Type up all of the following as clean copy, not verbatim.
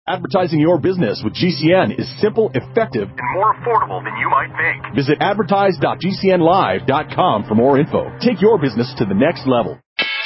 Advertising your business with GCN is simple, effective, and more affordable than you might think. Visit advertise.gcnlive.com for more info. Take your business to the next level.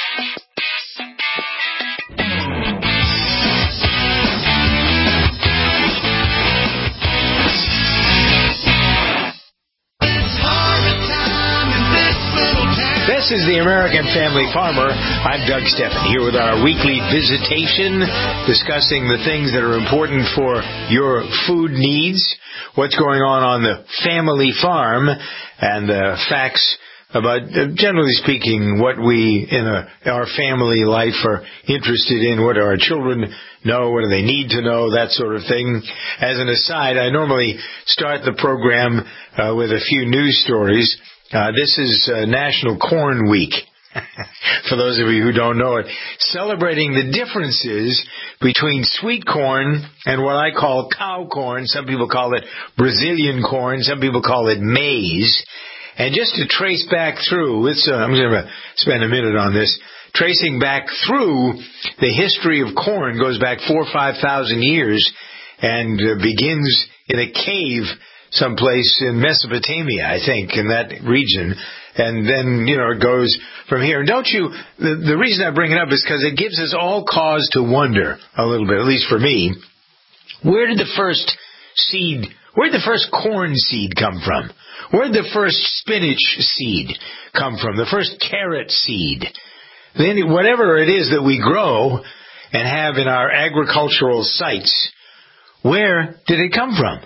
This is the American Family Farmer. I'm Doug Steffen, here with our weekly visitation, discussing the things that are important for your food needs, what's going on the family farm, and facts about, generally speaking, what we in our family life are interested in, what our children know, what do they need to know, that sort of thing. As an aside, I normally start the program with a few news stories. This is National Corn Week, for those of you who don't know it, celebrating the differences between sweet corn and what I call cow corn. Some people call it Brazilian corn. Some people call it maize. And just to trace back through, I'm going to spend a minute on this. Tracing back through the history of corn goes back 4,000 or 5,000 years and begins in a cave someplace in Mesopotamia, I think, in that region. And then, it goes from here. And the reason I bring it up is because it gives us all cause to wonder a little bit, at least for me. Where did the first corn seed come from? Where did the first spinach seed come from? The first carrot seed? Then whatever it is that we grow and have in our agricultural sites, where did it come from?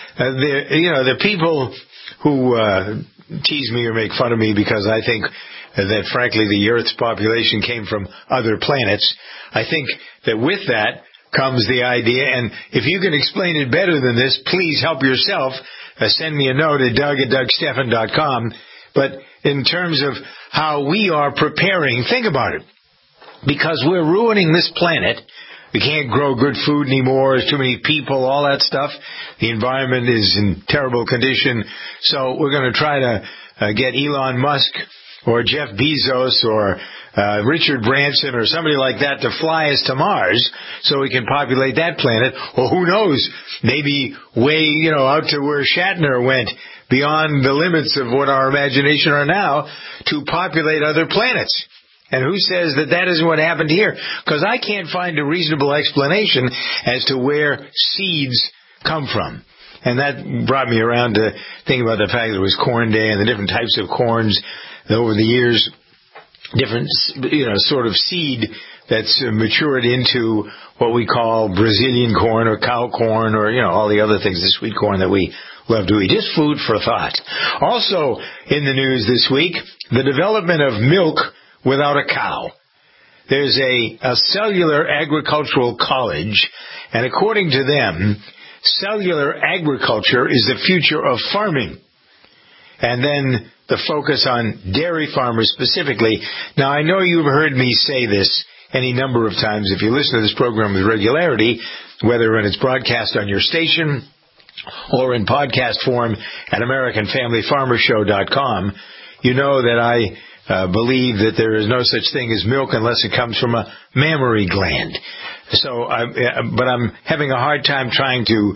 The people who tease me or make fun of me because I think that, frankly, the Earth's population came from other planets, I think that with that comes the idea, and if you can explain it better than this, please help yourself. Send me a note at doug@dougsteffen.com. But in terms of how we are preparing, think about it. Because we're ruining this planet. We can't grow good food anymore. There's too many people, all that stuff. The environment is in terrible condition. So we're going to try to get Elon Musk or Jeff Bezos or Richard Branson or somebody like that to fly us to Mars so we can populate that planet. Or who knows, maybe way, out to where Shatner went, beyond the limits of what our imagination are now, to populate other planets. And who says that isn't what happened here? Because I can't find a reasonable explanation as to where seeds come from. And that brought me around to think about the fact that it was Corn Day and the different types of corns over the years, different, sort of seed that's matured into what we call Brazilian corn or cow corn or, all the other things, the sweet corn that we love to eat. Just food for thought. Also in the news this week, the development of milk without a cow. There's a cellular agricultural college, and according to them, cellular agriculture is the future of farming. And then the focus on dairy farmers specifically. Now, I know you've heard me say this any number of times if you listen to this program with regularity, whether when it's broadcast on your station or in podcast form at AmericanFamilyFarmerShow.com. You know that I believe that there is no such thing as milk unless it comes from a mammary gland. So, but I'm having a hard time trying to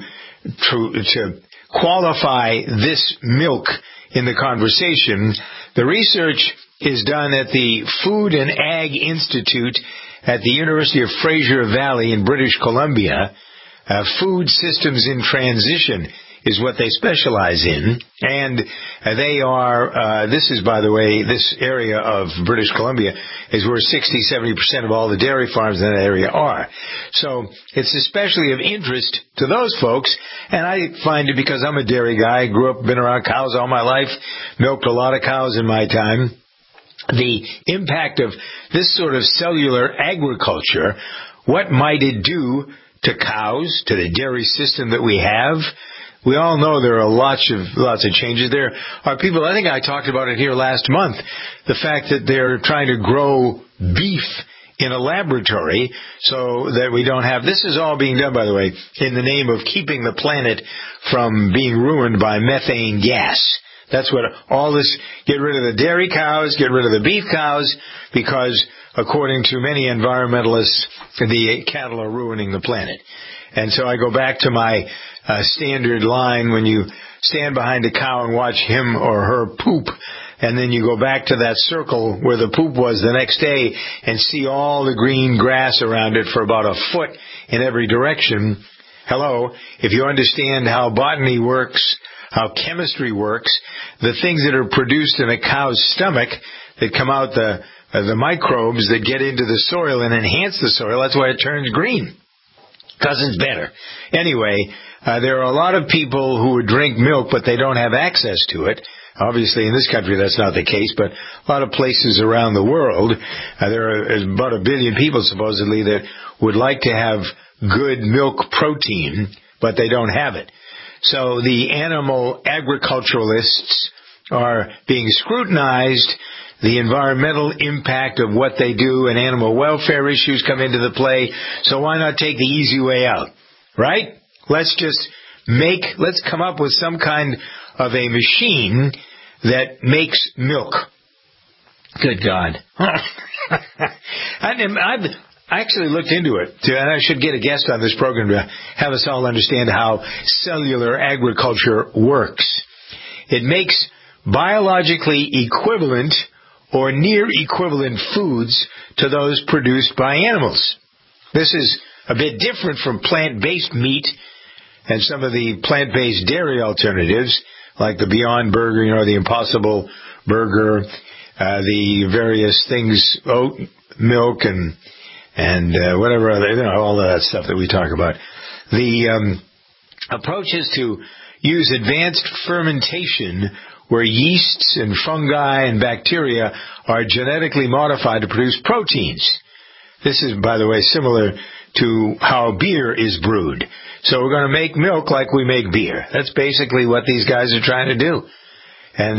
qualify this milk in the conversation. The research is done at the Food and Ag Institute at the University of Fraser Valley in British Columbia. Food Systems in Transition is what they specialize in, and they are, this is, by the way, this area of British Columbia is where 60-70% of all the dairy farms in that area are. So it's especially of interest to those folks, and I find it because I'm a dairy guy, grew up, been around cows all my life, milked a lot of cows in my time. The impact of this sort of cellular agriculture, what might it do to cows, to the dairy system that we have? We all know there are lots of changes. There are people, I think I talked about it here last month, the fact that they're trying to grow beef in a laboratory so that we don't have, this is all being done, by the way, in the name of keeping the planet from being ruined by methane gas. That's what all this, get rid of the dairy cows, get rid of the beef cows, because according to many environmentalists, the cattle are ruining the planet. And so I go back to my standard line when you stand behind a cow and watch him or her poop, and then you go back to that circle where the poop was the next day and see all the green grass around it for about a foot in every direction. Hello, if you understand how botany works, how chemistry works, the things that are produced in a cow's stomach that come out, the microbes that get into the soil and enhance the soil, that's why it turns green. Because it's better. Anyway, there are a lot of people who would drink milk, but they don't have access to it. Obviously, in this country, that's not the case, but a lot of places around the world, there are about 1 billion people, supposedly, that would like to have good milk protein, but they don't have it. So the animal agriculturalists are being scrutinized. The environmental impact of what they do and animal welfare issues come into the play. So why not take the easy way out, right? Let's come up with some kind of a machine that makes milk. Good God. I've actually looked into it, and I should get a guest on this program to have us all understand how cellular agriculture works. It makes biologically equivalent or near equivalent foods to those produced by animals. This is a bit different from plant-based meat and some of the plant-based dairy alternatives, like the Beyond Burger, the Impossible Burger, the various things, oat milk and whatever other, all of that stuff that we talk about. The approach is to use advanced fermentation where yeasts and fungi and bacteria are genetically modified to produce proteins. This is, by the way, similar to how beer is brewed. So we're going to make milk like we make beer. That's basically what these guys are trying to do. And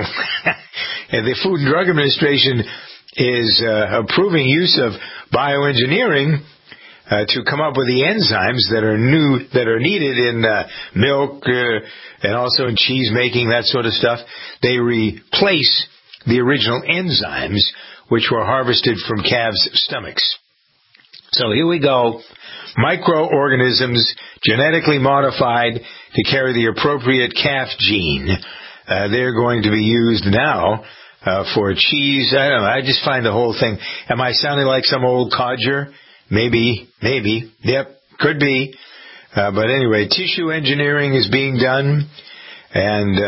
the Food and Drug Administration is approving use of bioengineering to come up with the enzymes that are needed in milk and also in cheese making, that sort of stuff. They replace the original enzymes which were harvested from calves' stomachs. So here we go. Microorganisms genetically modified to carry the appropriate calf gene. They're going to be used now for cheese. I don't know. I just find the whole thing. Am I sounding like some old codger? Maybe. Yep, could be. But anyway, tissue engineering is being done, and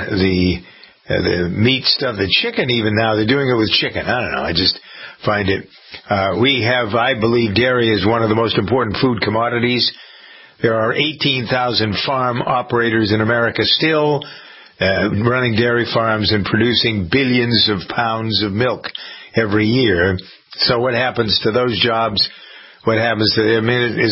the meat stuff, the chicken even now, they're doing it with chicken. I don't know. I just find it. I believe dairy is one of the most important food commodities. There are 18,000 farm operators in America still running dairy farms and producing billions of pounds of milk every year. So what happens to those jobs? What happens to them?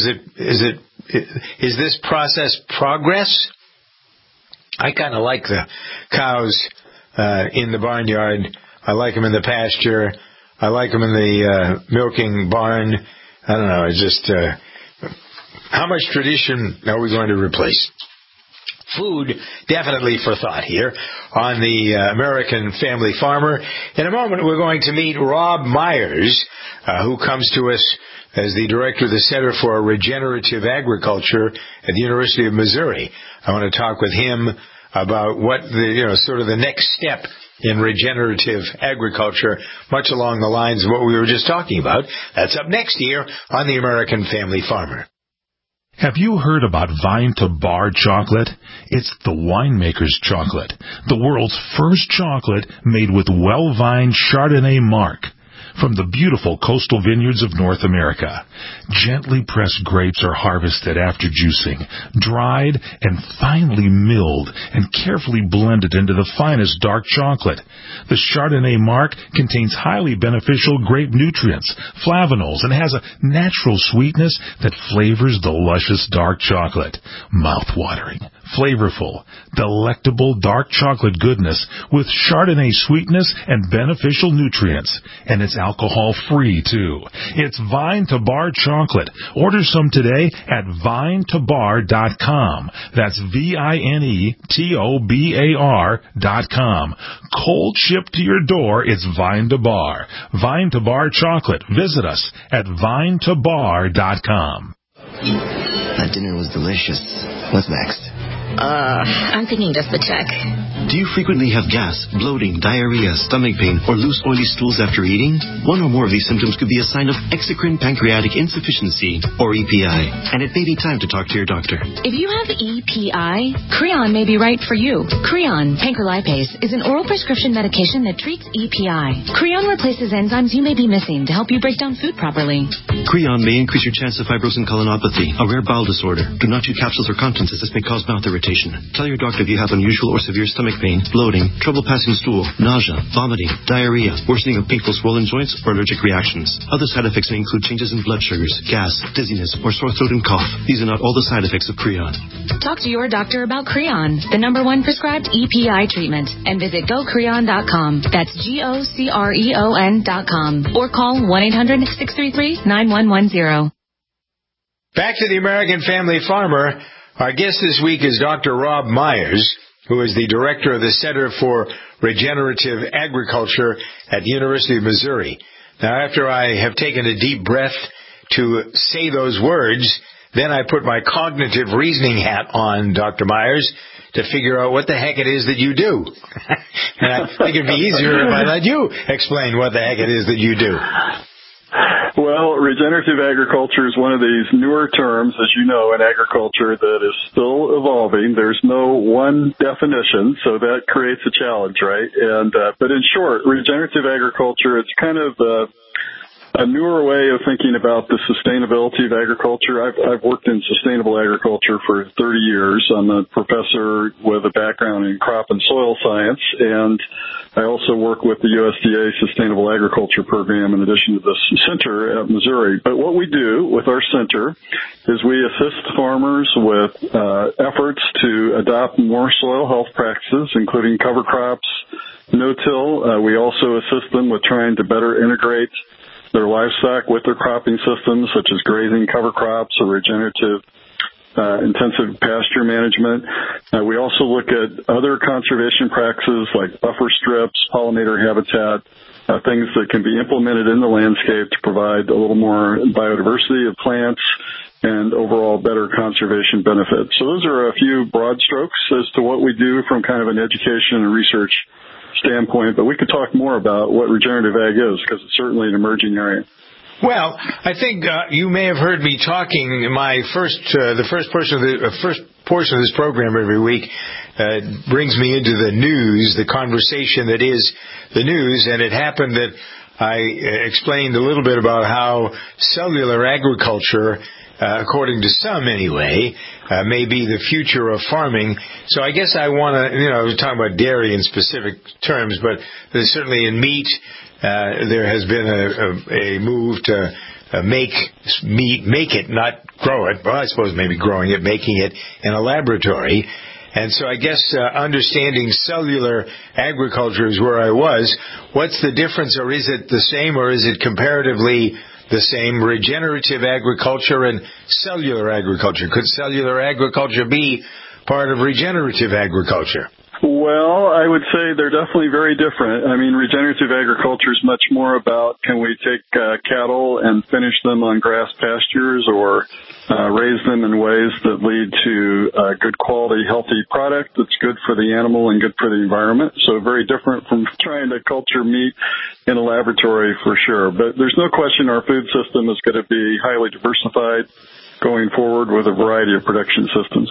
Is this process progress? I kind of like the cows in the barnyard. I like them in the pasture. I like them in the milking barn. I don't know. It's just how much tradition are we going to replace? Food, definitely for thought here on the American Family Farmer. In a moment, we're going to meet Rob Myers, who comes to us as the director of the Center for Regenerative Agriculture at the University of Missouri. I want to talk with him about what sort of the next step in regenerative agriculture, much along the lines of what we were just talking about. That's up next year on the American Family Farmer. Have you heard about Vine to Bar chocolate? It's the winemaker's chocolate, the world's first chocolate made with well-vined Chardonnay marc from the beautiful coastal vineyards of North America. Gently pressed grapes are harvested after juicing, dried and finely milled and carefully blended into the finest dark chocolate. The Chardonnay marc contains highly beneficial grape nutrients, flavanols, and has a natural sweetness that flavors the luscious dark chocolate. Mouth-watering, flavorful, delectable dark chocolate goodness with Chardonnay sweetness and beneficial nutrients. And it's alcohol-free, too. It's Vine to Bar chocolate. Order some today at vinetobar.com. That's VINETOBAR.com. Cold shipped to your door, it's Vine to Bar. Vine to Bar chocolate. Visit us at vinetobar.com. That dinner was delicious. What's next? I'm thinking just the check. Do you frequently have gas, bloating, diarrhea, stomach pain, or loose oily stools after eating? One or more of these symptoms could be a sign of exocrine pancreatic insufficiency, or EPI, and it may be time to talk to your doctor. If you have EPI, Creon may be right for you. Creon, pancrelipase, is an oral prescription medication that treats EPI. Creon replaces enzymes you may be missing to help you break down food properly. Creon may increase your chance of fibrosing colonopathy, a rare bowel disorder. Do not chew capsules or contents, as this may cause mouth irritation. Tell your doctor if you have unusual or severe stomach pain, bloating, trouble passing stool, nausea, vomiting, diarrhea, worsening of painful swollen joints, or allergic reactions. Other side effects may include changes in blood sugars, gas, dizziness, or sore throat and cough. These are not all the side effects of Creon. Talk to your doctor about Creon, the #1 prescribed EPI treatment, and visit GoCreon.com. That's GoCreon.com. Or call 1-800-633-9110. Back to the American Family Farmer. Our guest this week is Dr. Rob Myers, who is the director of the Center for Regenerative Agriculture at the University of Missouri. Now, after I have taken a deep breath to say those words, then I put my cognitive reasoning hat on, Dr. Myers, to figure out what the heck it is that you do. And I think it'd be easier if I let you explain what the heck it is that you do. Well, regenerative agriculture is one of these newer terms, as you know, in agriculture that is still evolving. There's no one definition, so that creates a challenge, right? But in short, regenerative agriculture, it's kind of a newer way of thinking about the sustainability of agriculture. I've worked in sustainable agriculture for 30 years. I'm a professor with a background in crop and soil science, and I also work with the USDA Sustainable Agriculture Program in addition to this center at Missouri. But what we do with our center is we assist farmers with efforts to adopt more soil health practices, including cover crops, no-till. We also assist them with trying to better integrate their livestock with their cropping systems, such as grazing cover crops or regenerative intensive pasture management. We also look at other conservation practices like buffer strips, pollinator habitat, things that can be implemented in the landscape to provide a little more biodiversity of plants and overall better conservation benefits. So those are a few broad strokes as to what we do from kind of an education and research standpoint, but we could talk more about what regenerative ag is, because it's certainly an emerging area. Well, I think you may have heard me talking in my first portion of this program every week. Brings me into the news, the conversation that is the news, and it happened that I explained a little bit about how cellular agriculture, according to some anyway, may be the future of farming. So I guess I want to, I was talking about dairy in specific terms, but there's certainly in meat, there has been a move to make meat, make it, not grow it. Well, I suppose maybe growing it, making it in a laboratory. And so I guess understanding cellular agriculture is where I was. What's the difference, or is it the same, or is it comparatively the same, regenerative agriculture and cellular agriculture? Could cellular agriculture be part of regenerative agriculture? Well, I would say they're definitely very different. I mean, regenerative agriculture is much more about, can we take cattle and finish them on grass pastures, or raise them in ways that lead to a good quality, healthy product that's good for the animal and good for the environment. So very different from trying to culture meat in a laboratory for sure. But there's no question our food system is going to be highly diversified going forward with a variety of production systems.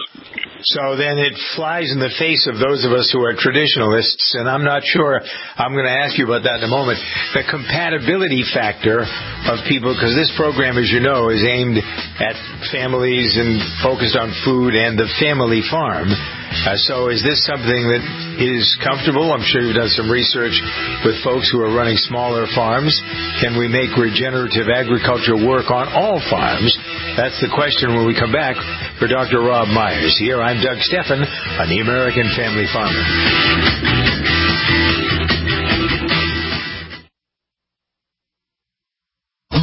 So then it flies in the face of those of us who are traditionalists, and I'm not sure, I'm going to ask you about that in a moment, the compatibility factor of people, because this program, as you know, is aimed at families and focused on food and the family farm. So is this something that is comfortable? I'm sure you've done some research with folks who are running smaller farms. Can we make regenerative agriculture work on all farms? That's the question when we come back for Dr. Rob Myers. Here, I'm Doug Steffen on the American Family Farmer.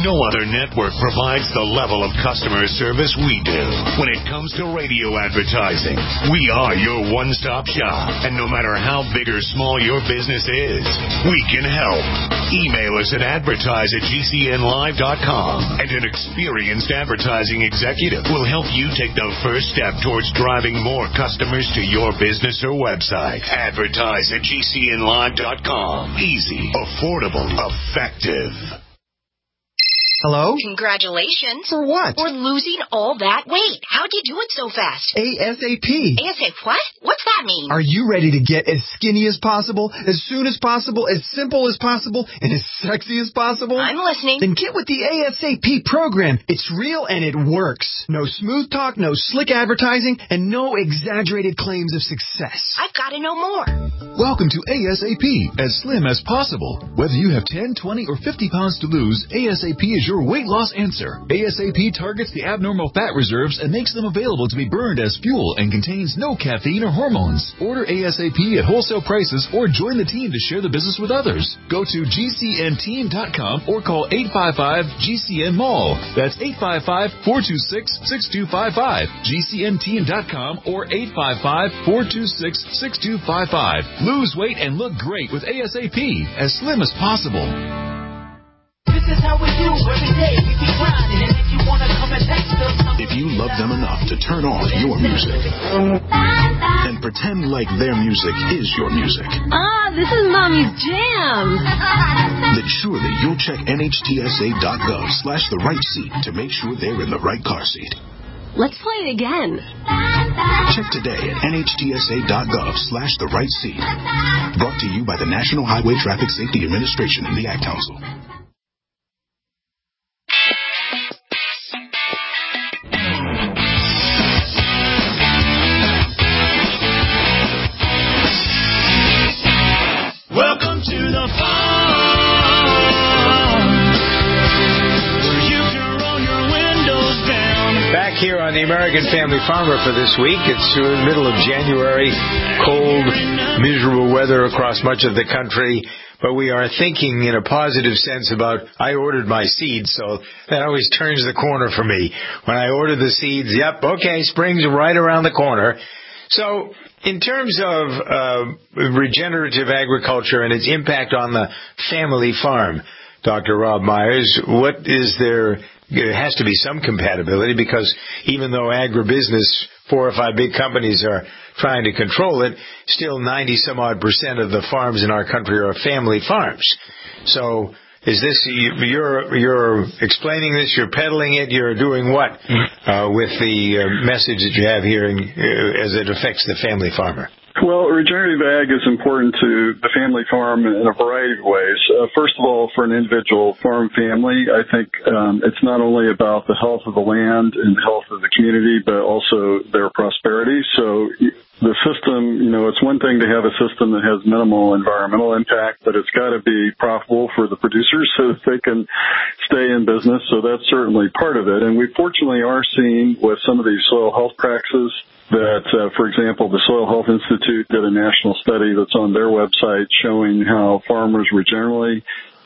No other network provides the level of customer service we do. When it comes to radio advertising, we are your one-stop shop. And no matter how big or small your business is, we can help. Email us at advertise@gcnlive.com, and an experienced advertising executive will help you take the first step towards driving more customers to your business or website. Advertise at gcnlive.com. Easy, affordable, effective. Hello? Congratulations. For what? For losing all that weight. How'd you do it so fast? ASAP. ASAP what? What's that mean? Are you ready to get as skinny as possible, as soon as possible, as simple as possible, and as sexy as possible? I'm listening. Then get with the ASAP program. It's real and it works. No smooth talk, no slick advertising, and no exaggerated claims of success. I've got to know more. Welcome to ASAP, as slim as possible. Whether you have 10, 20, or 50 pounds to lose, ASAP is your weight loss answer. ASAP targets the abnormal fat reserves and makes them available to be burned as fuel and contains no caffeine or hormones. Order ASAP at wholesale prices or join the team to share the business with others. Go to GCNteam.com or call 855-GCN-MALL. That's 855-426-6255. GCNteam.com or 855-426-6255. Lose weight and look great with ASAP, as slim as possible. This is how we do every day. We keep grinding, and if you want to come and text us, if you love them enough to turn on your music and pretend like their music is your music. This is Mommy's jam. Then surely you'll check NHTSA.gov/the-right-seat to make sure they're in the right car seat. Let's play it again. Check today at NHTSA.gov/the-right-seat. Brought to you by the National Highway Traffic Safety Administration and the Ad Council. welcome to the farm, where you can roll your windows down. Back here on the American Family Farmer for this week. It's the middle of January, cold, miserable weather across much of the country. But we are thinking in a positive sense about, I ordered my seeds, so that always turns the corner for me. When I order the seeds, yep, okay, spring's right around the corner. So in terms of regenerative agriculture and its impact on the family farm, Dr. Rob Myers, what is there? There has to be some compatibility, because even though agribusiness, 4 or 5 big companies are trying to control it, still 90-some-odd% of the farms in our country are family farms. So is this, you're explaining this, you're peddling it, you're doing what with the message that you have here as it affects the family farmer? Well, regenerative ag is important to the family farm in a variety of ways. First of all, for an individual farm family, I think it's not only about the health of the land and the health of the community, but also their prosperity. So the system, it's one thing to have a system that has minimal environmental impact, but it's got to be profitable for the producers so that they can stay in business. So that's certainly part of it. And we fortunately are seeing with some of these soil health practices that, for example, the Soil Health Institute did a national study that's on their website showing how farmers were generally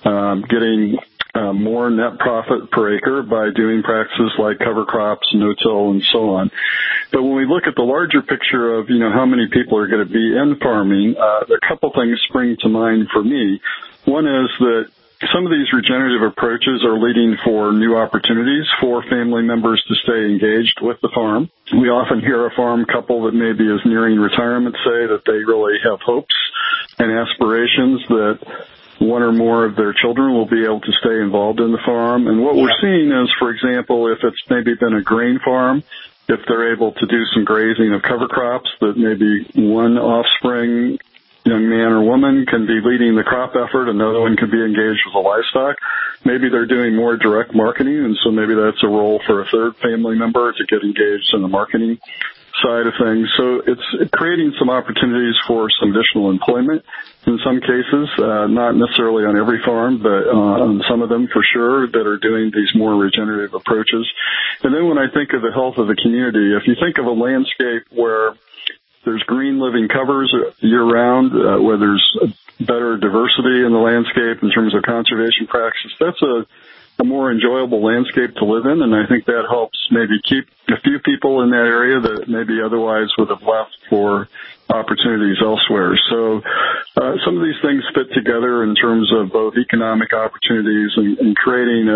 getting more net profit per acre by doing practices like cover crops, no-till, and so on. But when we look at the larger picture of, how many people are going to be in farming, a couple things spring to mind for me. One is that some of these regenerative approaches are leading for new opportunities for family members to stay engaged with the farm. We often hear a farm couple that maybe is nearing retirement say that they really have hopes and aspirations that one or more of their children will be able to stay involved in the farm. And what we're seeing is, for example, if it's maybe been a grain farm, if they're able to do some grazing of cover crops, that maybe one offspring young man or woman can be leading the crop effort, another one can be engaged with the livestock. Maybe they're doing more direct marketing, and so maybe that's a role for a third family member to get engaged in the marketing side of things. So it's creating some opportunities for some additional employment in some cases, not necessarily on every farm, but on some of them for sure that are doing these more regenerative approaches. And then when I think of the health of the community, if you think of a landscape where there's green living covers year-round, where there's better diversity in the landscape in terms of conservation practices, that's a a more enjoyable landscape to live in, and I think that helps maybe keep a few people in that area that maybe otherwise would have left for opportunities elsewhere. So some of these things fit together in terms of both economic opportunities and creating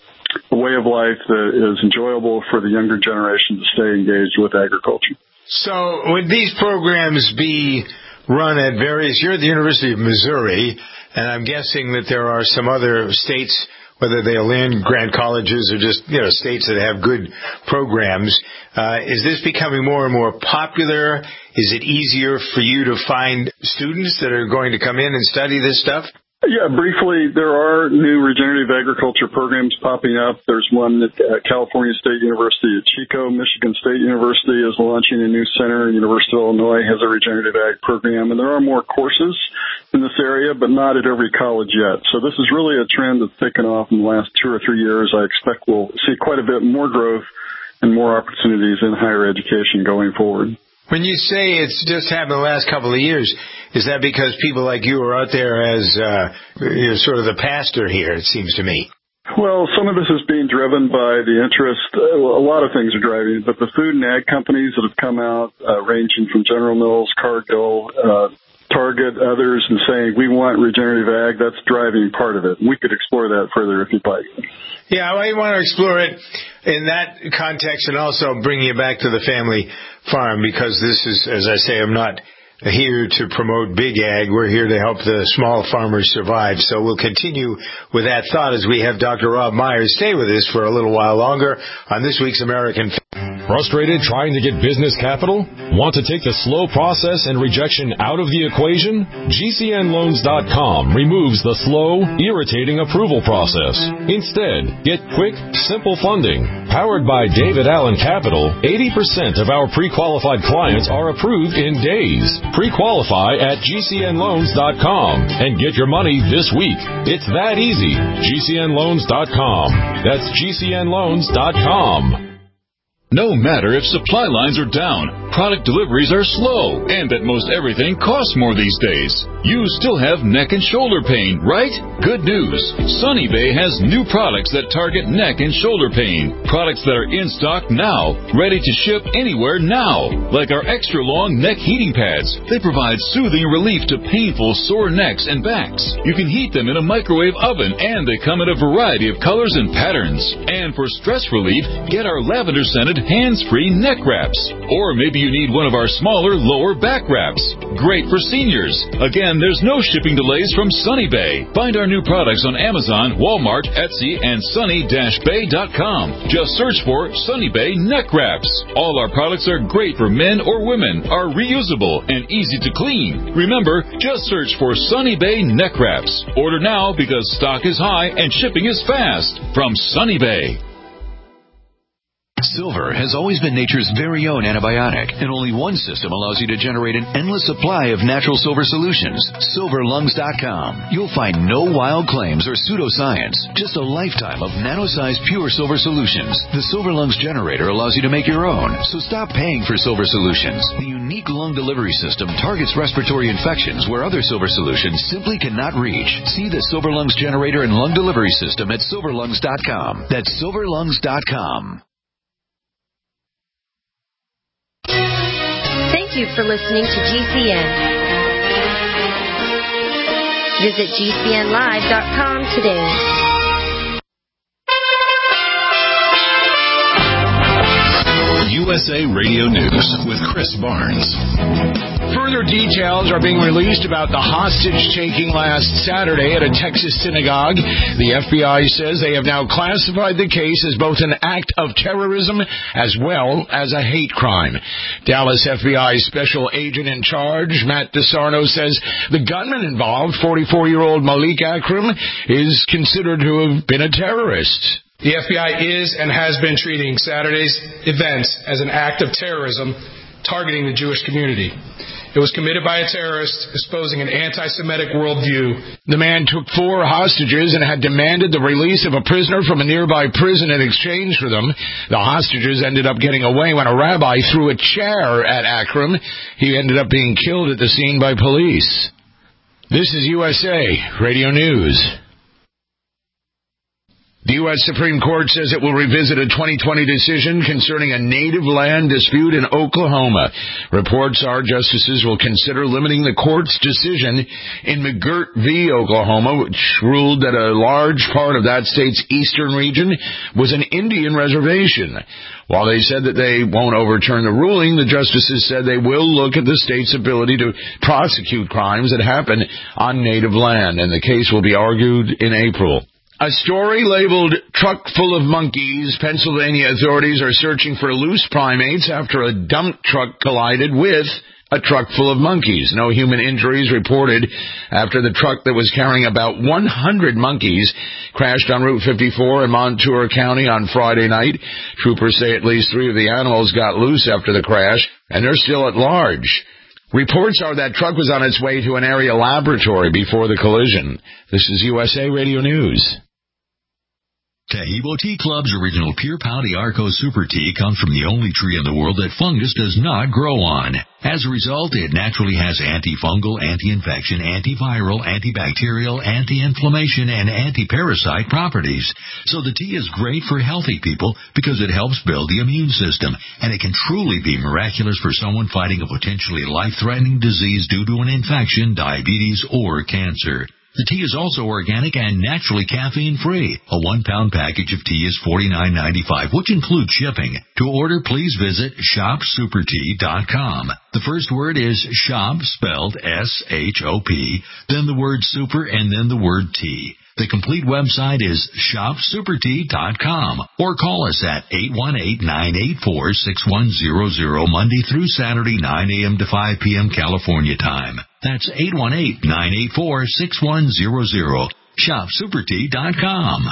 a way of life that is enjoyable for the younger generation to stay engaged with agriculture. So would these programs be run at various, you're at the University of Missouri, and I'm guessing that there are some other states, whether they are land-grant colleges or just, states that have good programs. Is this becoming more and more popular? Is it easier for you to find students that are going to come in and study this stuff? Yeah, briefly, there are new regenerative agriculture programs popping up. There's one at California State University at Chico. Michigan State University is launching a new center. University of Illinois has a regenerative ag program. And there are more courses in this area, but not at every college yet. So this is really a trend that's taken off in the last 2 or 3 years. I expect we'll see quite a bit more growth and more opportunities in higher education going forward. When you say it's just happened the last couple of years, is that because people like you are out there as sort of the pastor here, it seems to me? Well, some of this is being driven by the interest. A lot of things are driving it, but the food and ag companies that have come out, ranging from General Mills, Cargill, Target, others, and saying we want regenerative ag, that's driving part of it. We could explore that further if you'd like. Yeah, I want to explore it in that context and also bring you back to the family farm, because this is, as I say, I'm not here to promote big ag. We're here to help the small farmers survive. So we'll continue with that thought as we have Dr. Rob Myers stay with us for a little while longer on this week's American Frustrated trying to get business capital? Want to take the slow process and rejection out of the equation? GCNloans.com removes the slow, irritating approval process. Instead, get quick, simple funding. Powered by David Allen Capital, 80% of our pre-qualified clients are approved in days. Pre-qualify at GCNloans.com and get your money this week. It's that easy. GCNloans.com. That's GCNloans.com. No matter if supply lines are down, product deliveries are slow, and that most everything costs more these days, you still have neck and shoulder pain, right? Good news. Sunny Bay has new products that target neck and shoulder pain. Products that are in stock now, ready to ship anywhere now. Like our extra long neck heating pads. They provide soothing relief to painful sore necks and backs. You can heat them in a microwave oven, and they come in a variety of colors and patterns. And for stress relief, get our lavender-scented hands-free neck wraps. Or maybe you need one of our smaller lower back wraps. Great for seniors. Again, there's no shipping delays from Sunny Bay. Find our new products on Amazon, Walmart, Etsy, and sunny-bay.com. Just search for Sunny Bay neck wraps. All our products are great for men or women, are reusable, and easy to clean. Remember, just search for Sunny Bay neck wraps. Order now because stock is high and shipping is fast. From Sunny Bay. Silver has always been nature's very own antibiotic, and only one system allows you to generate an endless supply of natural silver solutions. SilverLungs.com. You'll find no wild claims or pseudoscience, just a lifetime of nano-sized pure silver solutions. The Silver Lungs generator allows you to make your own, so stop paying for silver solutions. The unique lung delivery system targets respiratory infections where other silver solutions simply cannot reach. See the Silver Lungs generator and lung delivery system at SilverLungs.com. That's SilverLungs.com. Thank you for listening to GCN. Visit GCNlive.com today. USA Radio News with Chris Barnes. Further details are being released about the hostage-taking last Saturday at a Texas synagogue. The FBI says they have now classified the case as both an act of terrorism as well as a hate crime. Dallas FBI Special Agent in Charge, Matt DeSarno, says the gunman involved, 44-year-old Malik Akram, is considered to have been a terrorist. The FBI is and has been treating Saturday's events as an act of terrorism targeting the Jewish community. It was committed by a terrorist espousing an anti-Semitic worldview. The man took 4 hostages and had demanded the release of a prisoner from a nearby prison in exchange for them. The hostages ended up getting away when a rabbi threw a chair at Akram. He ended up being killed at the scene by police. This is USA Radio News. The U.S. Supreme Court says it will revisit a 2020 decision concerning a native land dispute in Oklahoma. Reports are justices will consider limiting the court's decision in McGirt v. Oklahoma, which ruled that a large part of that state's eastern region was an Indian reservation. While they said that they won't overturn the ruling, the justices said they will look at the state's ability to prosecute crimes that happen on native land, and the case will be argued in April. A story labeled Truck Full of Monkeys. Pennsylvania authorities are searching for loose primates after a dump truck collided with a truck full of monkeys. No human injuries reported after the truck that was carrying about 100 monkeys crashed on Route 54 in Montour County on Friday night. Troopers say at least 3 of the animals got loose after the crash, and they're still at large. Reports are that truck was on its way to an area laboratory before the collision. This is USA Radio News. Taheebo Tea Club's original Pure Pau d'Arco Super Tea comes from the only tree in the world that fungus does not grow on. As a result, it naturally has antifungal, anti-infection, antiviral, antibacterial, anti-inflammation, and anti-parasite properties. So the tea is great for healthy people because it helps build the immune system, and it can truly be miraculous for someone fighting a potentially life-threatening disease due to an infection, diabetes, or cancer. The tea is also organic and naturally caffeine-free. A 1-pound package of tea is $49.95, which includes shipping. To order, please visit shopsupertea.com. The first word is shop, spelled S-H-O-P, then the word super, and then the word tea. The complete website is shopsupertea.com, or call us at 818-984-6100 Monday through Saturday, 9 a.m. to 5 p.m. California time. That's 818-984-6100. Shopsupertea.com.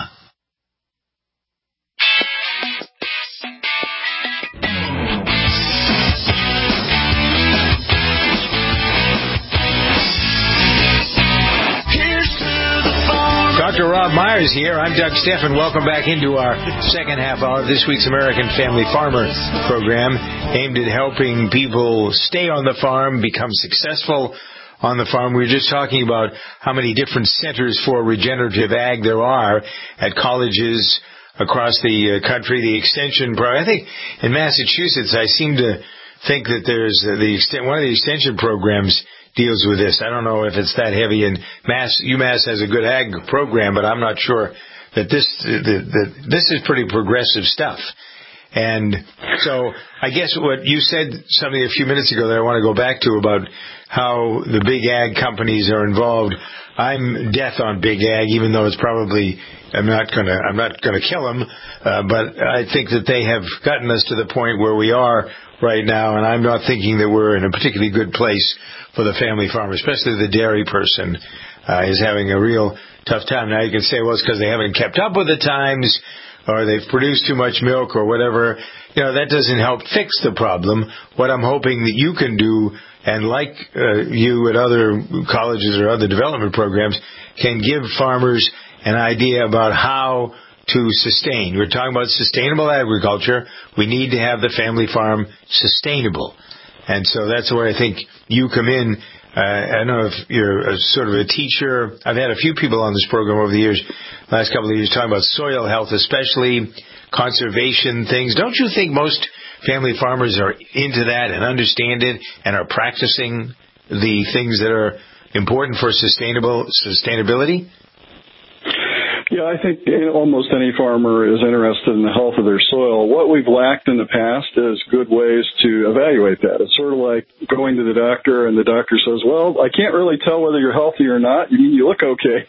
Dr. Rob Myers here. I'm Doug Steffen. Welcome back into our second half hour of this week's American Family Farmer program, aimed at helping people stay on the farm, become successful on the farm. We were just talking about how many different centers for regenerative ag there are at colleges across the country. The extension program, I think in Massachusetts, I seem to think that there's one of the extension programs deals with this. I don't know if it's that heavy, and UMass has a good ag program, but I'm not sure that this is pretty progressive stuff. And so I guess what you said something a few minutes ago that I want to go back to about how the big ag companies are involved. I'm death on big ag, even though it's probably I'm not gonna kill them, but I think that they have gotten us to the point where we are right now, and I'm not thinking that we're in a particularly good place for the family farmer, especially the dairy person is having a real tough time. Now you can say, well, it's because they haven't kept up with the times, or they've produced too much milk, or whatever. You know, that doesn't help fix the problem. What I'm hoping that you can do, and like you at other colleges or other development programs, can give farmers an idea about how to sustain. We're talking about sustainable agriculture. We need to have the family farm sustainable. And so that's where I think you come in. I don't know if you're a sort of a teacher. I've had a few people on this program over the years, last couple of years, talking about soil health, especially conservation things. Don't you think most family farmers are into that and understand it and are practicing the things that are important for sustainability? Yeah, I think almost any farmer is interested in the health of their soil. What we've lacked in the past is good ways to evaluate that. It's sort of like going to the doctor and the doctor says, well, I can't really tell whether you're healthy or not. You look okay.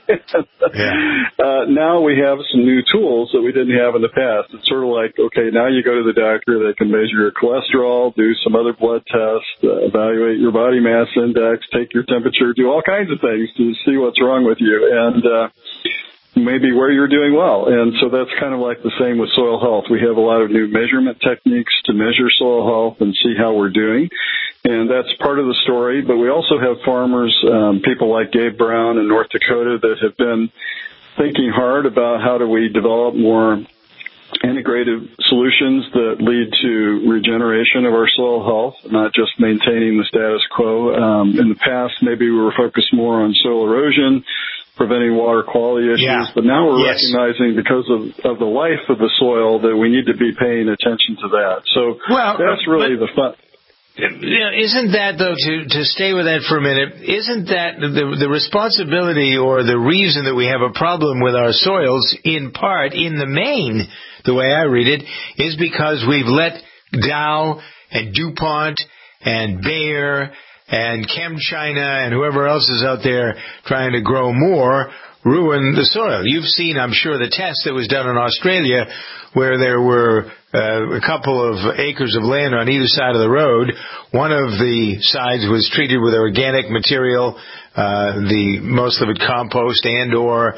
Yeah. Now we have some new tools that we didn't have in the past. It's sort of like, okay, now you go to the doctor, they can measure your cholesterol, do some other blood tests, evaluate your body mass index, take your temperature, do all kinds of things to see what's wrong with you. And, maybe where you're doing well. And so that's kind of like the same with soil health. We have a lot of new measurement techniques to measure soil health and see how we're doing. And that's part of the story. But we also have farmers, people like Gabe Brown in North Dakota that have been thinking hard about how do we develop more integrative solutions that lead to regeneration of our soil health, not just maintaining the status quo. In the past, maybe we were focused more on soil erosion. preventing water quality issues. Yeah. But now we're Yes. recognizing because of the life of the soil that we need to be paying attention to that. So that's really the fun. Isn't that, though, to stay with that for a minute, isn't that the responsibility or the reason that we have a problem with our soils, in part, in the main, the way I read it, is because we've let Dow and DuPont and Bayer and ChemChina and whoever else is out there trying to grow more ruin the soil. You've seen, I'm sure, the test that was done in Australia where there were a couple of acres of land on either side of the road. One of the sides was treated with organic material, most of it compost and or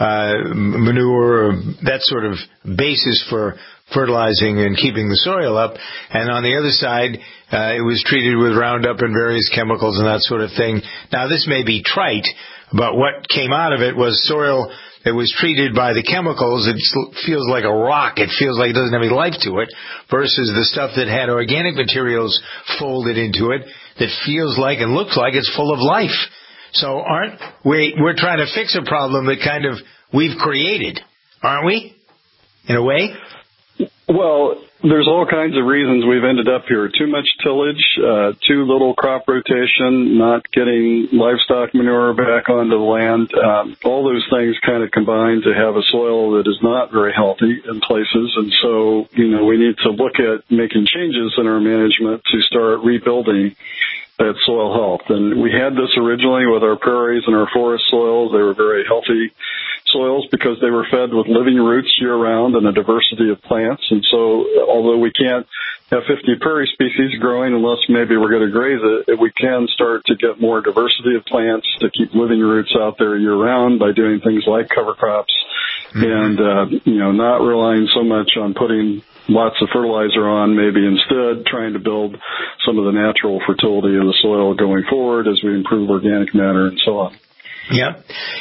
manure, that sort of basis for fertilizing and keeping the soil up. And on the other side, it was treated with Roundup and various chemicals and that sort of thing. Now, this may be trite, but what came out of it was soil that was treated by the chemicals. It feels like a rock. It feels like it doesn't have any life to it, versus the stuff that had organic materials folded into it that feels like and looks like it's full of life. So we're trying to fix a problem that kind of we've created, aren't we? In a way? Well, there's all kinds of reasons we've ended up here. Too much tillage, too little crop rotation, not getting livestock manure back onto the land. All those things kind of combine to have a soil that is not very healthy in places. And so, we need to look at making changes in our management to start rebuilding that soil health. And we had this originally with our prairies and our forest soils. They were very healthy soils because they were fed with living roots year-round and a diversity of plants. And so although we can't have 50 prairie species growing unless maybe we're going to graze it, we can start to get more diversity of plants to keep living roots out there year-round by doing things like cover crops and, not relying so much on putting lots of fertilizer on, maybe instead trying to build some of the natural fertility of the soil going forward as we improve organic matter and so on. Yeah.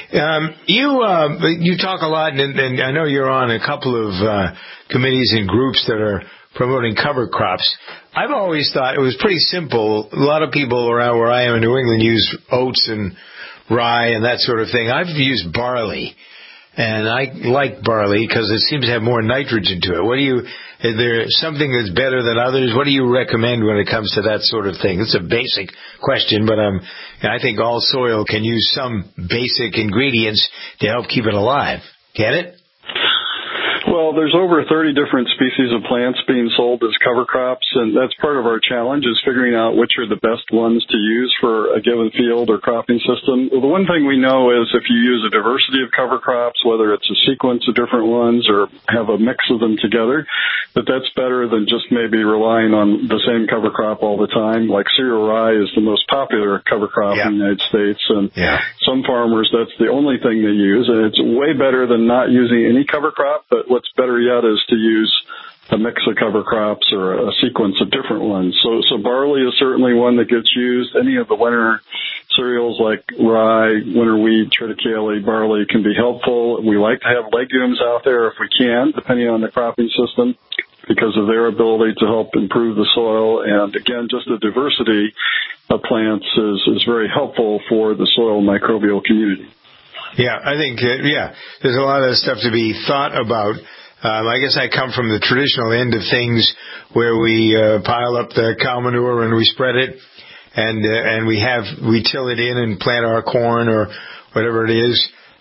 You talk a lot, and I know you're on a couple of committees and groups that are promoting cover crops. I've always thought it was pretty simple. A lot of people around where I am in New England use oats and rye and that sort of thing. I've used barley. And I like barley because it seems to have more nitrogen to it. Is there something that's better than others? What do you recommend when it comes to that sort of thing? It's a basic question, but I think all soil can use some basic ingredients to help keep it alive. Get it? Well, there's over 30 different species of plants being sold as cover crops, and that's part of our challenge is figuring out which are the best ones to use for a given field or cropping system. Well, the one thing we know is if you use a diversity of cover crops, whether it's a sequence of different ones or have a mix of them together, that's better than just maybe relying on the same cover crop all the time. Like cereal rye is the most popular cover crop in the United States, and some farmers, that's the only thing they use, and it's way better than not using any cover crop, but what's better yet is to use a mix of cover crops or a sequence of different ones. So barley is certainly one that gets used. Any of the winter cereals like rye, winter wheat, triticale, barley can be helpful. We like to have legumes out there if we can, depending on the cropping system, because of their ability to help improve the soil. And again, just the diversity of plants is very helpful for the soil microbial community. Yeah, I think, there's a lot of stuff to be thought about. I guess I come from the traditional end of things where we pile up the cow manure and we spread it and we till it in and plant our corn or whatever it is.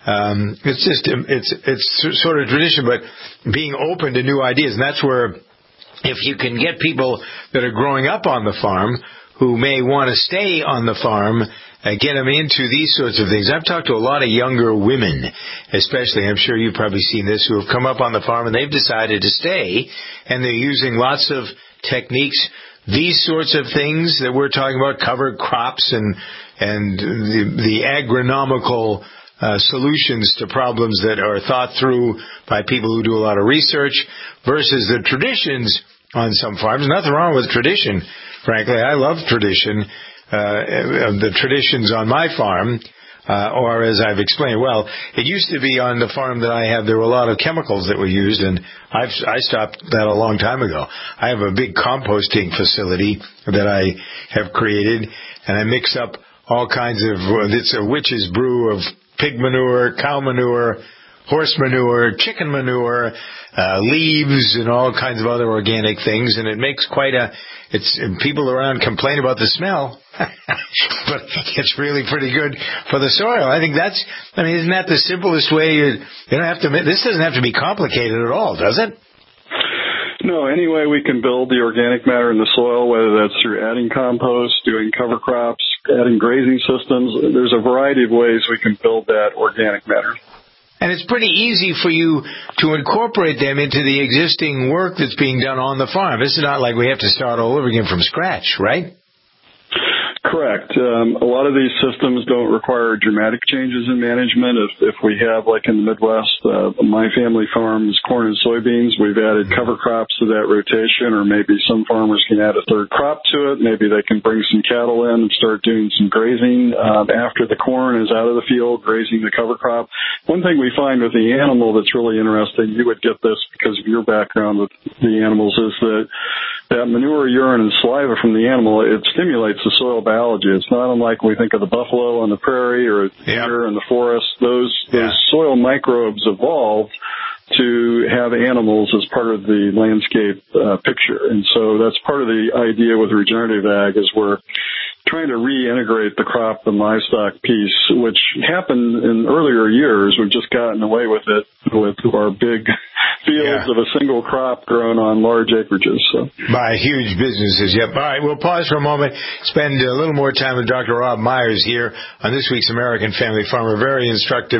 It's sort of tradition, but being open to new ideas. And that's where if you can get people that are growing up on the farm who may want to stay on the farm, get them into these sorts of things. I've talked to a lot of younger women, especially, I'm sure you've probably seen this, who have come up on the farm and they've decided to stay, and they're using lots of techniques. These sorts of things that we're talking about, covered crops and the agronomical solutions to problems that are thought through by people who do a lot of research versus the traditions on some farms. Nothing wrong with tradition, frankly. I love tradition. The traditions on my farm, or as I've explained, well, it used to be on the farm that I had, there were a lot of chemicals that were used, and I stopped that a long time ago. I have a big composting facility that I have created, and I mix up all kinds of, it's a witch's brew of pig manure, cow manure, horse manure, chicken manure, leaves, and all kinds of other organic things, and it makes people around complain about the smell, but it's really pretty good for the soil. I think isn't that the simplest way? This doesn't have to be complicated at all, does it? No, any way we can build the organic matter in the soil, whether that's through adding compost, doing cover crops, adding grazing systems, there's a variety of ways we can build that organic matter. And it's pretty easy for you to incorporate them into the existing work that's being done on the farm. This is not like we have to start all over again from scratch, right? Correct. A lot of these systems don't require dramatic changes in management. If we have, like in the Midwest, my family farms corn and soybeans, we've added cover crops to that rotation, or maybe some farmers can add a third crop to it. Maybe they can bring some cattle in and start doing some grazing after the corn is out of the field, grazing the cover crop. One thing we find with the animal that's really interesting, you would get this because of your background with the animals, is that manure, urine, and saliva from the animal, it stimulates the soil biology. It's not unlike we think of the buffalo on the prairie or deer in the forest. Those soil microbes evolved to have animals as part of the landscape picture. And so that's part of the idea with regenerative ag, is we're trying to reintegrate the crop and livestock piece, which happened in earlier years. We've just gotten away with it with our big fields of a single crop grown on large acreages. So. By huge businesses, yep. All right, we'll pause for a moment, spend a little more time with Dr. Rob Myers here on this week's American Family Farmer. Very instructive,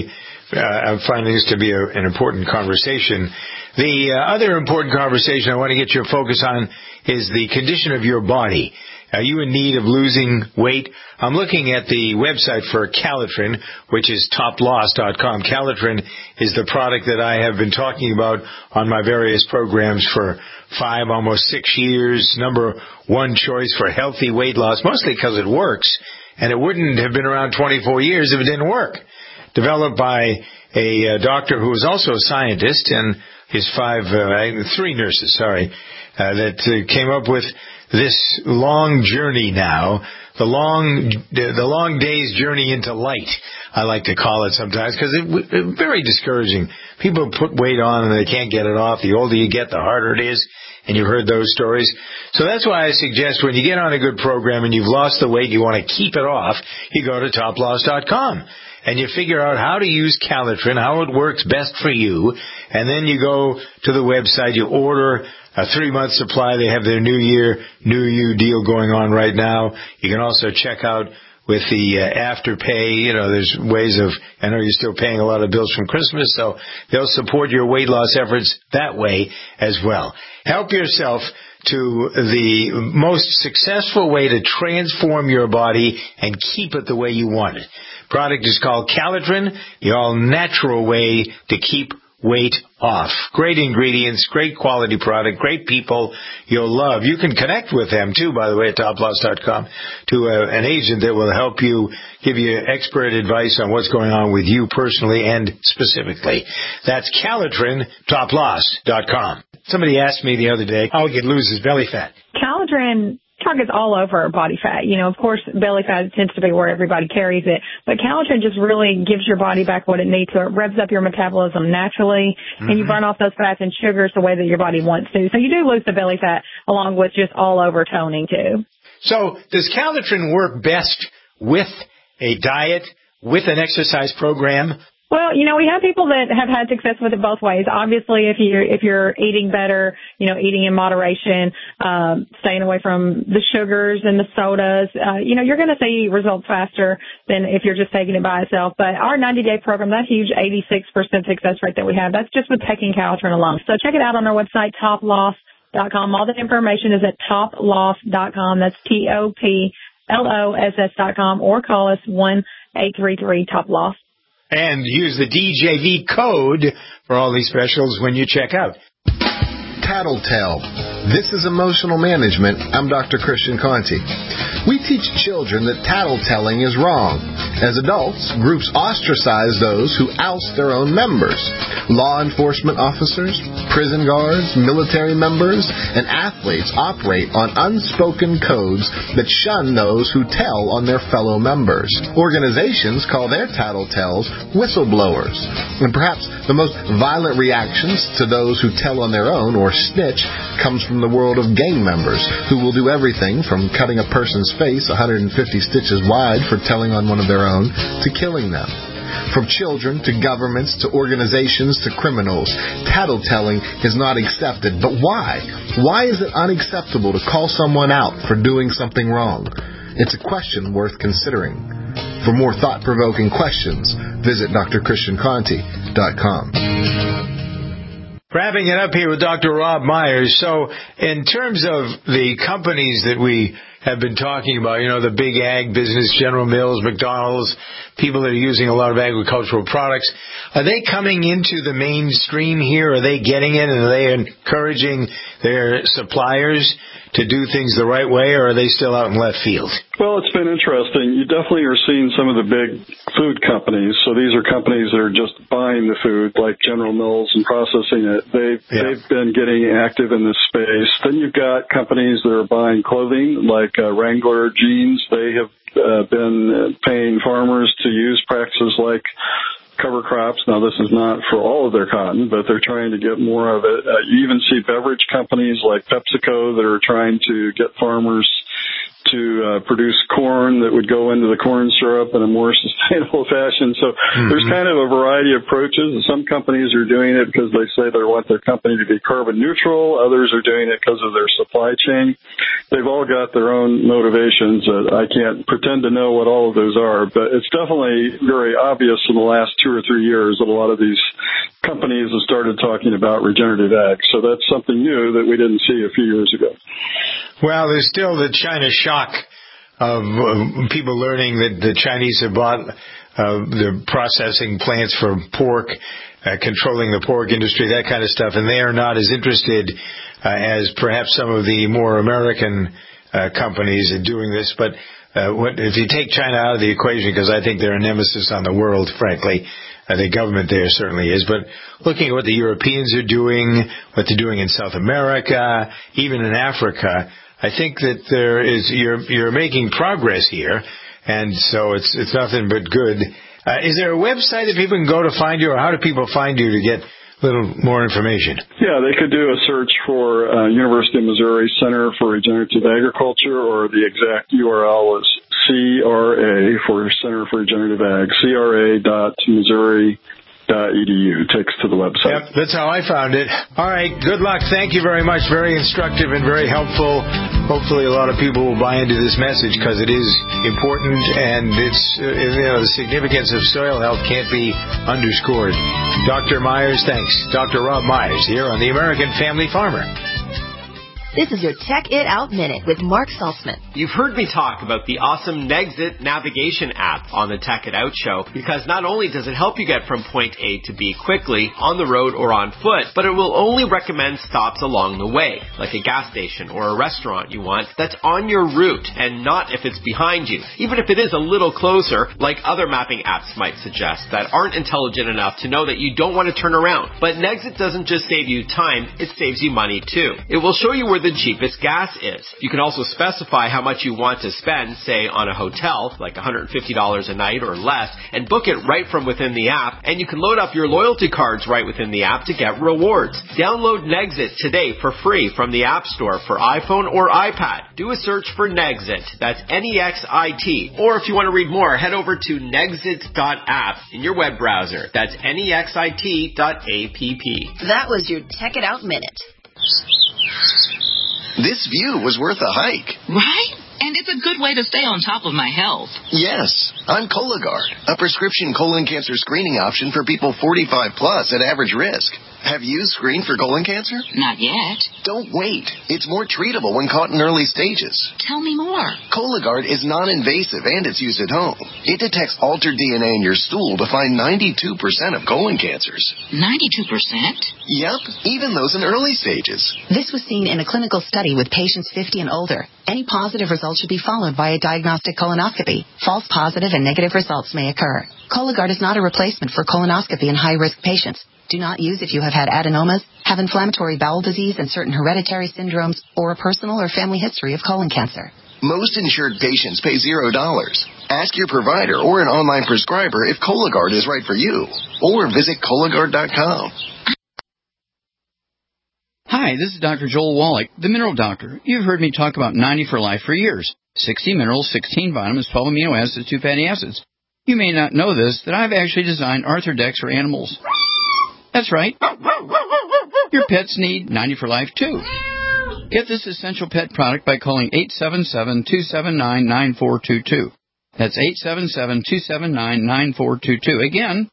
I'm finding this to be an important conversation. The other important conversation I want to get your focus on is the condition of your body. Are you in need of losing weight? I'm looking at the website for Calitrin, which is toploss.com. Calitrin is the product that I have been talking about on my various programs for 5, almost 6 years. Number one choice for healthy weight loss, mostly because it works. And it wouldn't have been around 24 years if it didn't work. Developed by a doctor who was also a scientist, and his 3 nurses, that came up with this long journey now, the long day's journey into light, I like to call it sometimes, because it's very discouraging. People put weight on and they can't get it off. The older you get, the harder it is, and you've heard those stories. So that's why I suggest when you get on a good program and you've lost the weight, you want to keep it off, you go to toploss.com. And you figure out how to use Calitrin, how it works best for you, and then you go to the website, you order a 3-month supply. They have their New Year, New You deal going on right now. You can also check out with the Afterpay. There's ways of, I know you're still paying a lot of bills from Christmas, so they'll support your weight loss efforts that way as well. Help yourself to the most successful way to transform your body and keep it the way you want it. Product is called Calitrin, the all-natural way to keep weight off. Great ingredients, great quality product, great people you'll love. You can connect with them, too, by the way, at toploss.com, to an agent that will help you, give you expert advice on what's going on with you personally and specifically. That's Calitrin, toploss.com. Somebody asked me the other day how he could lose his belly fat. Calitrin targets all over body fat. Of course, belly fat tends to be where everybody carries it, but Calitrin just really gives your body back what it needs. So it revs up your metabolism naturally, and you burn off those fats and sugars the way that your body wants to. So you do lose the belly fat along with just all over toning too. So does Calitrin work best with a diet, with an exercise program? Well, we have people that have had success with it both ways. Obviously, if you're eating better, eating in moderation, staying away from the sugars and the sodas, you're going to see results faster than if you're just taking it by itself. But our 90-day program, that huge 86% success rate that we have, that's just with taking Calitrin alone. So check it out on our website, toploss.com. All the information is at toploss.com. That's TOPLOSS.com, or call us 1-833-TOP-LOSS. And use the DJV code for all these specials when you check out. Tattletale. This is Emotional Management. I'm Dr. Christian Conti. We teach children that tattletelling is wrong. As adults, groups ostracize those who oust their own members. Law enforcement officers, prison guards, military members, and athletes operate on unspoken codes that shun those who tell on their fellow members. Organizations call their tattletales whistleblowers. And perhaps the most violent reactions to those who tell on their own or snitch comes from the world of gang members who will do everything from cutting a person's face 150 stitches wide for telling on one of their own to killing them. From children to governments to organizations to criminals, tattletelling is not accepted. But why? Why is it unacceptable to call someone out for doing something wrong? It's a question worth considering. For more thought-provoking questions, visit drchristianconti.com. Wrapping it up here with Dr. Rob Myers. So in terms of the companies that we have been talking about, the big ag business, General Mills, McDonald's, people that are using a lot of agricultural products, are they coming into the mainstream here? Are they getting it, and are they encouraging their suppliers to do things the right way, or are they still out in left field? Well, it's been interesting. You definitely are seeing some of the big food companies. So these are companies that are just buying the food, like General Mills, and processing it. They've been getting active in this space. Then you've got companies that are buying clothing, like Wrangler jeans. They have been paying farmers to use practices like cover crops. Now, this is not for all of their cotton, but they're trying to get more of it. You even see beverage companies like PepsiCo that are trying to get farmers to produce corn that would go into the corn syrup in a more sustainable fashion. So there's kind of a variety of approaches. Some companies are doing it because they say they want their company to be carbon neutral. Others are doing it because of their supply chain. They've all got their own motivations. I can't pretend to know what all of those are, but it's definitely very obvious in the last 2 or 3 years that a lot of these companies have started talking about regenerative ag. So that's something new that we didn't see a few years ago. Well, there's still the China shock of people learning that the Chinese have bought the processing plants for pork, controlling the pork industry, that kind of stuff, and they are not as interested as perhaps some of the more American companies in doing this. But if you take China out of the equation, because I think they're a nemesis on the world, frankly, the government there certainly is, but looking at what the Europeans are doing, what they're doing in South America, even in Africa, I think that you're making progress here, and so it's nothing but good. Is there a website that people can go to find you, or how do people find you to get a little more information? Yeah, they could do a search for University of Missouri Center for Regenerative Agriculture, or the exact URL is CRA for Center for Regenerative Ag, cra.missouri.edu. Takes to the website. Yep, that's how I found it. All right, good luck. Thank you very much. Very instructive and very helpful. Hopefully a lot of people will buy into this message because it is important, and it's the significance of soil health can't be underscored. Dr. Myers, thanks. Dr. Rob Myers here on the American Family Farmer. This is your Tech It Out Minute with Mark Saltzman. You've heard me talk about the awesome Nexit navigation app on the Tech It Out show, because not only does it help you get from point A to B quickly on the road or on foot, but it will only recommend stops along the way, like a gas station or a restaurant you want that's on your route and not if it's behind you, even if it is a little closer, like other mapping apps might suggest that aren't intelligent enough to know that you don't want to turn around. But Nexit doesn't just save you time, it saves you money too. It will show you where the cheapest gas is. You can also specify how much you want to spend, say on a hotel, like $150 a night or less, and book it right from within the app, and you can load up your loyalty cards right within the app to get rewards. Download Nexit today for free from the App Store for iPhone or iPad. Do a search for Nexit. That's Nexit. Or if you want to read more, head over to nexit.app in your web browser. That's Nexit.app. That was your Tech It Out Minute. This view was worth a hike. Right? And it's a good way to stay on top of my health. Yes. I'm Cologuard, a prescription colon cancer screening option for people 45 plus at average risk. Have you screened for colon cancer? Not yet. Don't wait. It's more treatable when caught in early stages. Tell me more. Cologuard is non-invasive and it's used at home. It detects altered DNA in your stool to find 92% of colon cancers. 92%? Yep, even those in early stages. This was seen in a clinical study with patients 50 and older. Any positive results should be followed by a diagnostic colonoscopy. False positive and negative results may occur. Cologuard is not a replacement for colonoscopy in high-risk patients. Do not use if you have had adenomas, have inflammatory bowel disease and certain hereditary syndromes, or a personal or family history of colon cancer. Most insured patients pay $0. Ask your provider or an online prescriber if Cologuard is right for you, or visit Cologuard.com. Hi, this is Dr. Joel Wallach, the Mineral Doctor. You've heard me talk about 90 for Life for years. 60 minerals, 16 vitamins, 12 amino acids, 2 fatty acids. You may not know this, that I've actually designed Arthrodex for animals. That's right. Your pets need 90 for Life, too. Get this essential pet product by calling 877-279-9422. That's 877-279-9422. Again,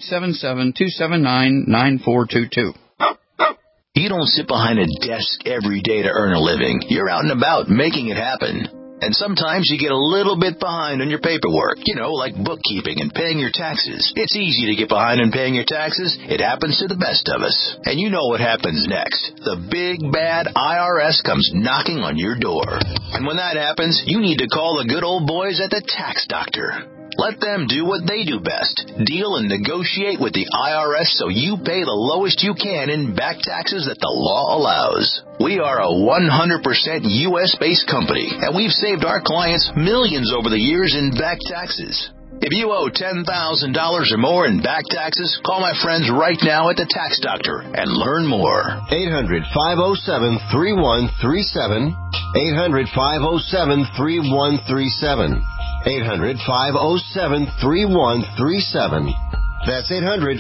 877-279-9422. You don't sit behind a desk every day to earn a living. You're out and about making it happen. And sometimes you get a little bit behind on your paperwork, like bookkeeping and paying your taxes. It's easy to get behind on paying your taxes. It happens to the best of us. And you know what happens next. The big, bad IRS comes knocking on your door. And when that happens, you need to call the good old boys at the Tax Doctor. Let them do what they do best. Deal and negotiate with the IRS so you pay the lowest you can in back taxes that the law allows. We are a 100% U.S.-based company, and we've saved our clients millions over the years in back taxes. If you owe $10,000 or more in back taxes, call my friends right now at the Tax Doctor and learn more. 800-507-3137. 800-507-3137. 800-507-3137. That's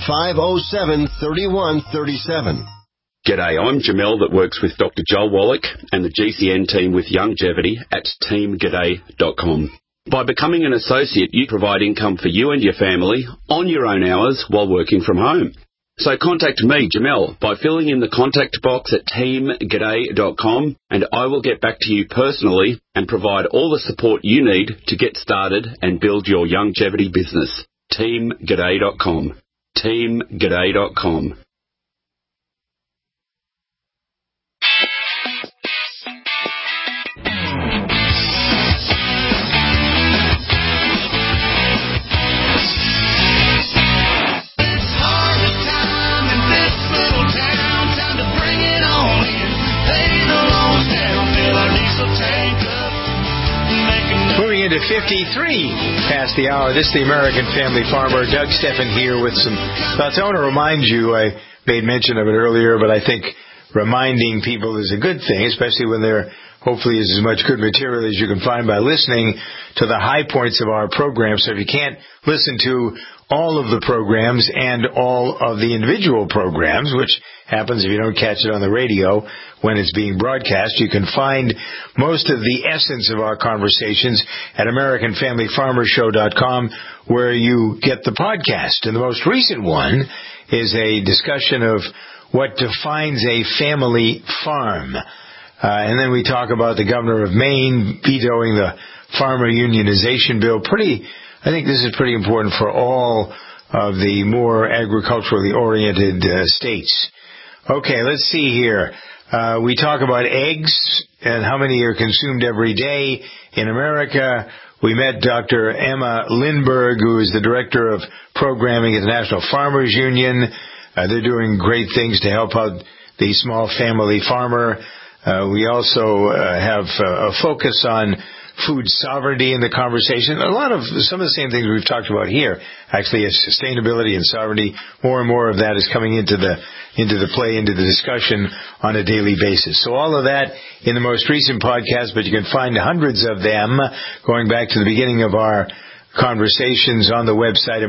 800-507-3137. G'day, I'm Jamel that works with Dr. Joel Wallach and the GCN team with Longevity at teamg'day.com. By becoming an associate, you provide income for you and your family on your own hours while working from home. So contact me, Jamel, by filling in the contact box at teamg'day.com, and I will get back to you personally and provide all the support you need to get started and build your longevity business. teamg'day.com. teamg'day.com. Moving into 53 past the hour. This is the American Family Farmer. Doug Steffen here with some thoughts. I want to remind you, I made mention of it earlier, but I think reminding people is a good thing, especially when there hopefully is as much good material as you can find by listening to the high points of our program. So if you can't listen to all of the programs and all of the individual programs, which happens if you don't catch it on the radio when it's being broadcast, you can find most of the essence of our conversations at AmericanFamilyFarmerShow.com, where you get the podcast. And the most recent one is a discussion of what defines a family farm. And then we talk about the governor of Maine vetoing the farmer unionization bill. I think this is pretty important for all of the more agriculturally oriented states. Okay, let's see here. We talk about eggs and how many are consumed every day in America. We met Dr. Emma Lindberg, who is the Director of Programming at the National Farmers Union. They're doing great things to help out the small family farmer. We also have a focus on food sovereignty in the conversation. Some of the same things we've talked about here, actually, is sustainability and sovereignty. More and more of that is coming into the discussion on a daily basis. So all of that in the most recent podcast, but you can find hundreds of them going back to the beginning of our conversations on the website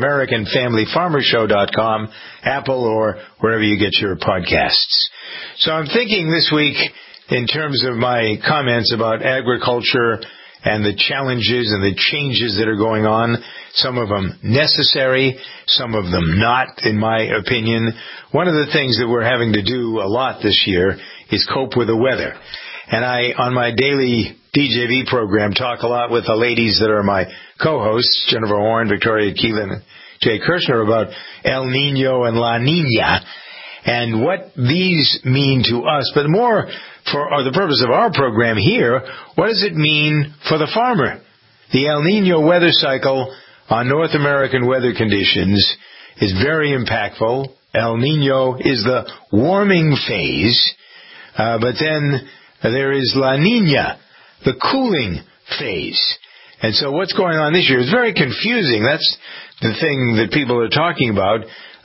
AmericanFamilyFarmerShow.com, Apple, or wherever you get your podcasts. So I'm thinking this week in terms of my comments about agriculture and the challenges and the changes that are going on, some of them necessary, some of them not, in my opinion. One of the things that we're having to do a lot this year is cope with the weather. And I, on my daily DJV program, talk a lot with the ladies that are my co-hosts, Jennifer Horn, Victoria Keelan, and Jay Kirshner, about El Nino and La Nina and what these mean to us, but more for the purpose of our program here, what does it mean for the farmer? The El Nino weather cycle on North American weather conditions is very impactful. El Nino is the warming phase, but then there is La Nina, the cooling phase. And so what's going on this year is very confusing. That's the thing that people are talking about.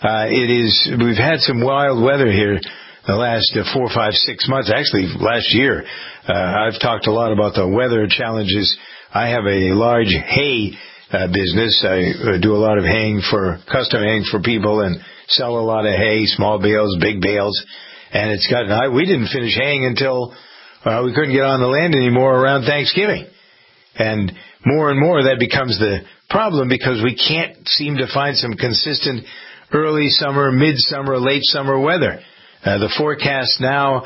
We've had some wild weather here the last 4, 5, 6 months. Actually, last year, I've talked a lot about the weather challenges. I have a large hay business. I do a lot of custom haying for people and sell a lot of hay, small bales, big bales. And we didn't finish haying until we couldn't get on the land anymore around Thanksgiving. And more that becomes the problem because we can't seem to find some consistent early summer, midsummer, late summer weather. The forecast now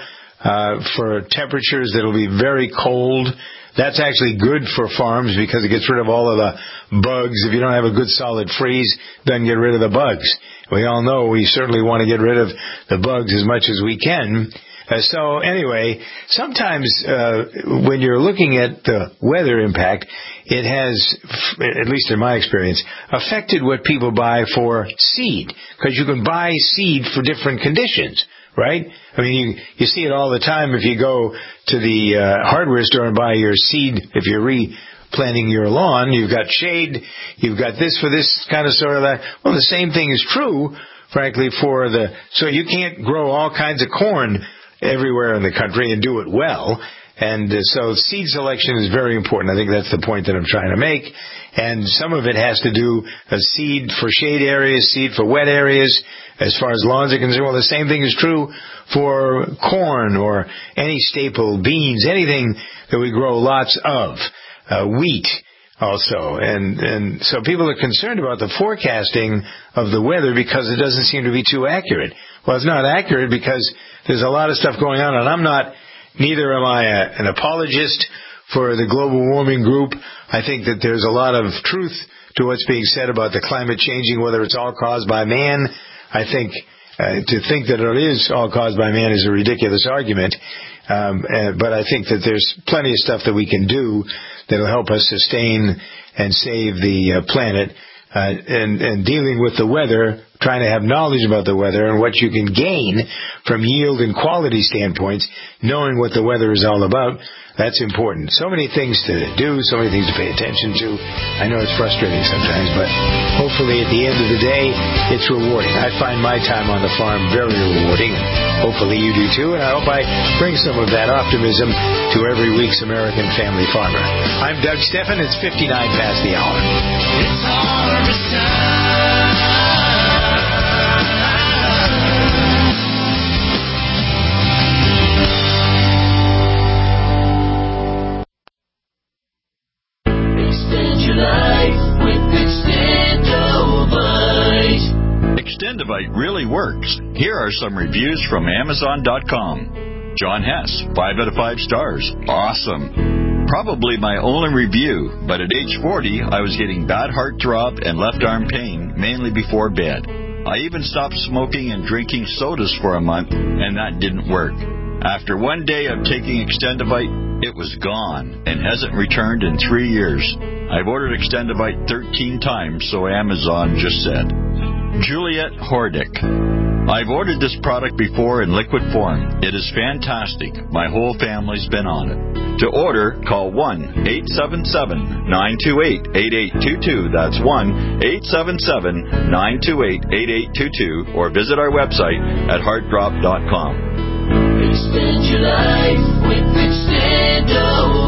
for temperatures that will be very cold, that's actually good for farms because it gets rid of all of the bugs. If you don't have a good solid freeze, then get rid of the bugs. We all know we certainly want to get rid of the bugs as much as we can. So anyway, sometimes when you're looking at the weather impact, it has, at least in my experience, affected what people buy for seed. Because you can buy seed for different conditions, right? I mean, you see it all the time if you go to the hardware store and buy your seed. If you're replanting your lawn, you've got shade, you've got this for this kind of sort of that. Well, the same thing is true, frankly, so you can't grow all kinds of corn everywhere in the country and do it well. And so seed selection is very important. I think that's the point that I'm trying to make. And some of it has to do a seed for shade areas, seed for wet areas. As far as lawns are concerned, well, the same thing is true for corn or any staple, beans, anything that we grow lots of, wheat also. And so people are concerned about the forecasting of the weather because it doesn't seem to be too accurate. Well, it's not accurate because there's a lot of stuff going on, and neither am I an apologist for the global warming group. I think that there's a lot of truth to what's being said about the climate changing, whether it's all caused by man. I think to think that it is all caused by man is a ridiculous argument. But I think that there's plenty of stuff that we can do that'll help us sustain and save the planet. And dealing with the weather, trying to have knowledge about the weather and what you can gain from yield and quality standpoints, knowing what the weather is all about, that's important. So many things to do, so many things to pay attention to. I know it's frustrating sometimes, but hopefully at the end of the day, it's rewarding. I find my time on the farm very rewarding, and hopefully you do too, and I hope I bring some of that optimism to every week's American Family Farmer. I'm Doug Steffen. It's 59 past the hour. It's harvest Extendivite really works. Here are some reviews from Amazon.com. John Hess, 5 out of 5 stars. Awesome. Probably my only review, but at age 40, I was getting bad heartthrob and left arm pain, mainly before bed. I even stopped smoking and drinking sodas for a month, and that didn't work. After one day of taking Extendivite, it was gone and hasn't returned in 3 years. I've ordered Extendivite 13 times, so Amazon just said. Juliet Hordick. I've ordered this product before in liquid form. It is fantastic. My whole family's been on it. To order, call 1-877-928-8822. That's 1-877-928-8822. Or visit our website at heartdrop.com. Extend your life with Extendo.